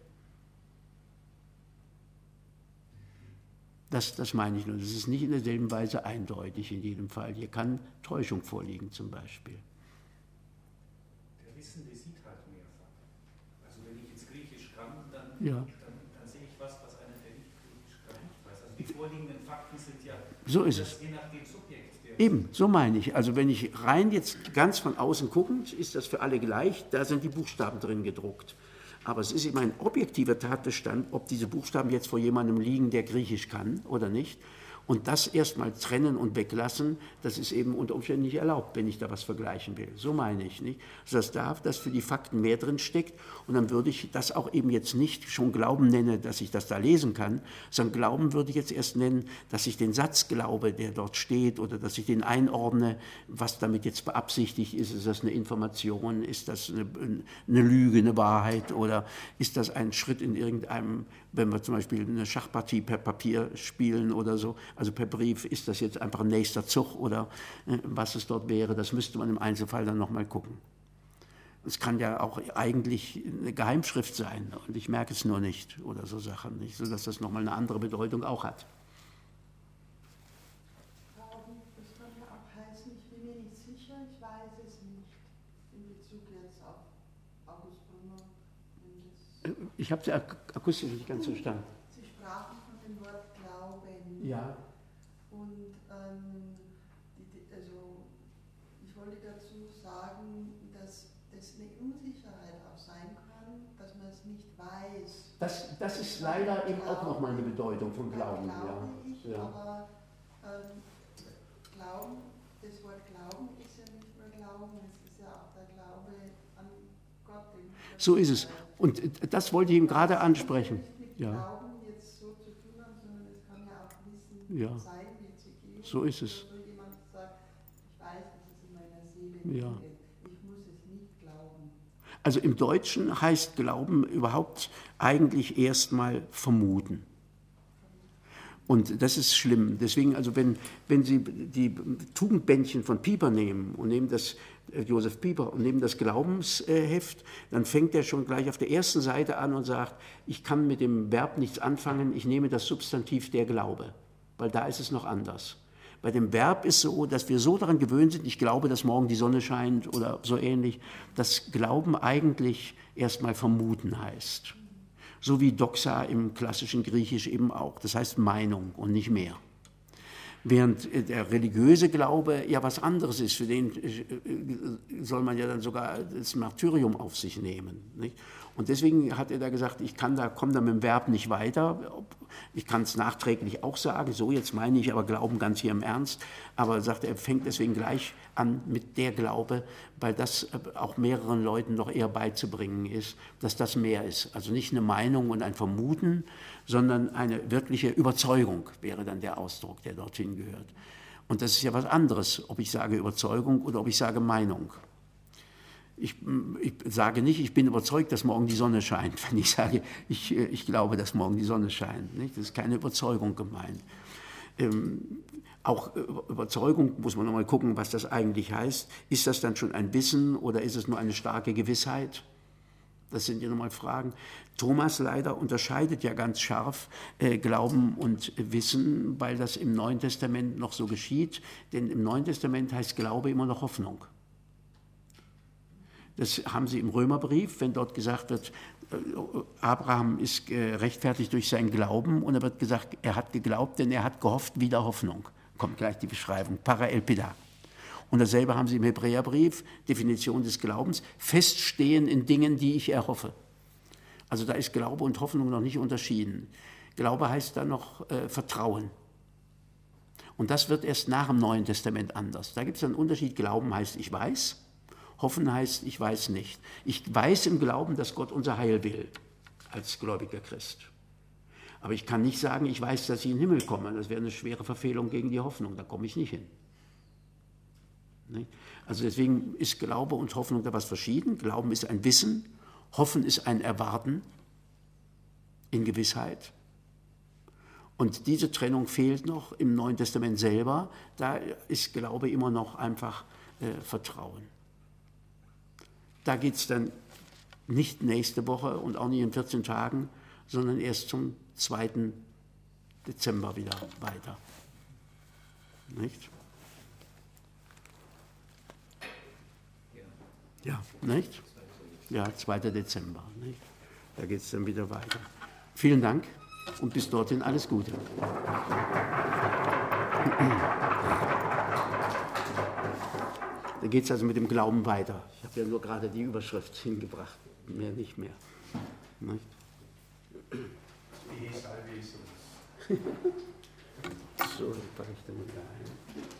Das, das meine ich nur. Das ist nicht in derselben Weise eindeutig in jedem Fall. Hier kann Täuschung vorliegen zum Beispiel. Der Wissende sieht halt mehrfach. Also wenn ich jetzt Griechisch kann, dann, Ja. dann, dann sehe ich was, was einer, der nicht Griechisch kann, nicht weiß. Also die vorliegenden Fakten sind ja So ist das es. je nach dem Subjekt. Eben, so meine ich. Also wenn ich rein jetzt ganz von außen guckend, ist das für alle gleich, da sind die Buchstaben drin gedruckt. Aber es ist eben ein objektiver Tatbestand, ob diese Buchstaben jetzt vor jemandem liegen, der Griechisch kann oder nicht. Und das erstmal trennen und weglassen, das ist eben unter Umständen nicht erlaubt, wenn ich da was vergleichen will. So meine ich nicht. Also das darf, dass für die Fakten mehr drin steckt. Und dann würde ich das auch eben jetzt nicht schon Glauben nennen, dass ich das da lesen kann, sondern Glauben würde ich jetzt erst nennen, dass ich den Satz glaube, der dort steht, oder dass ich den einordne, was damit jetzt beabsichtigt ist. Ist das eine Information? Ist das eine, eine Lüge, eine Wahrheit? Oder ist das ein Schritt in irgendeinem, wenn wir zum Beispiel eine Schachpartie per Papier spielen oder so, also per Brief, ist das jetzt einfach ein nächster Zug oder äh, was es dort wäre, das müsste man im Einzelfall dann nochmal gucken. Es kann ja auch eigentlich eine Geheimschrift sein und ich merke es nur nicht oder so Sachen, nicht, sodass das nochmal eine andere Bedeutung auch hat. Das kann ja auch heißen, ich bin mir nicht sicher, ich weiß es nicht, in Bezug jetzt auf August Brunner. Ich habe Sie akustisch nicht ganz verstanden. Sie sprachen von dem Wort Glauben. Ja. Und ähm, die, die, also ich wollte dazu sagen, dass das eine Unsicherheit auch sein kann, dass man es nicht weiß. Das, das ist leider eben auch nochmal eine Bedeutung von Glauben. Glaube Ja. ich, Ja. aber ähm, Glauben, das Wort Glauben ist ja nicht nur Glauben, es ist ja auch der Glaube an Gott. So ist es. Und das wollte ich ihm gerade ansprechen. Mit Ja. Glauben jetzt so zu tun haben, sondern es kann ja auch Wissen Ja. sein, wie zu gehen. So ist es. Oder jemand sagt, ich weiß, dass es in meiner Seele Ja. liegt. Ich muss es nicht glauben. Also im Deutschen heißt Glauben überhaupt eigentlich erstmal vermuten. Und das ist schlimm. Deswegen, also wenn, wenn Sie die Tugendbändchen von Pieper nehmen und nehmen das, äh, Josef Pieper, und nehmen das Glaubensheft, dann fängt er schon gleich auf der ersten Seite an und sagt, ich kann mit dem Verb nichts anfangen, ich nehme das Substantiv der Glaube, weil da ist es noch anders. Bei dem Verb ist es so, dass wir so daran gewöhnt sind, ich glaube, dass morgen die Sonne scheint oder so ähnlich, dass Glauben eigentlich erstmal vermuten heißt. So wie Doxa im klassischen Griechisch eben auch. Das heißt Meinung und nicht mehr. Während der religiöse Glaube ja was anderes ist. Für den soll man ja dann sogar das Martyrium auf sich nehmen. Nicht? Und deswegen hat er da gesagt, ich kann da, komme da mit dem Verb nicht weiter. Ich kann es nachträglich auch sagen, so jetzt meine ich aber Glauben ganz hier im Ernst. Aber sagt er, fängt deswegen gleich an mit der Glaube, weil das auch mehreren Leuten noch eher beizubringen ist, dass das mehr ist. Also nicht eine Meinung und ein Vermuten, sondern eine wirkliche Überzeugung wäre dann der Ausdruck, der dorthin gehört. Und das ist ja was anderes, ob ich sage Überzeugung oder ob ich sage Meinung. Ich, ich sage nicht, ich bin überzeugt, dass morgen die Sonne scheint, wenn ich sage, ich, ich glaube, dass morgen die Sonne scheint. Nicht? Das ist keine Überzeugung gemeint. Ähm, auch Überzeugung muss man nochmal gucken, was das eigentlich heißt. Ist das dann schon ein Wissen oder ist es nur eine starke Gewissheit? Das sind ja nochmal Fragen. Thomas leider unterscheidet ja ganz scharf äh, Glauben und Wissen, weil das im Neuen Testament noch so geschieht. Denn im Neuen Testament heißt Glaube immer noch Hoffnung. Das haben Sie im Römerbrief, wenn dort gesagt wird, Abraham ist gerechtfertigt durch seinen Glauben und er wird gesagt, er hat geglaubt, denn er hat gehofft, wieder Hoffnung. Kommt gleich die Beschreibung, Paraelpida. Und dasselbe haben Sie im Hebräerbrief, Definition des Glaubens, feststehen in Dingen, die ich erhoffe. Also da ist Glaube und Hoffnung noch nicht unterschieden. Glaube heißt dann noch äh, Vertrauen. Und das wird erst nach dem Neuen Testament anders. Da gibt es einen Unterschied. Glauben heißt, ich weiß. Hoffen heißt, ich weiß nicht. Ich weiß im Glauben, dass Gott unser Heil will, als gläubiger Christ. Aber ich kann nicht sagen, ich weiß, dass ich in den Himmel komme. Das wäre eine schwere Verfehlung gegen die Hoffnung. Da komme ich nicht hin. Also deswegen ist Glaube und Hoffnung da was verschieden. Glauben ist ein Wissen, Hoffen ist ein Erwarten in Gewissheit. Und diese Trennung fehlt noch im Neuen Testament selber. Da ist Glaube immer noch einfach äh, Vertrauen. Da geht es dann nicht nächste Woche und auch nicht in vierzehn Tagen, sondern erst zum zweiten Dezember wieder weiter. Nicht? Ja, nicht? Ja, zweiter Dezember. Nicht? Da geht es dann wieder weiter. Vielen Dank und bis dorthin alles Gute. Da geht es also mit dem Glauben weiter. Ich habe ja nur gerade die Überschrift hingebracht, mehr nicht mehr. Nicht? So, das packe ich dann wieder ein.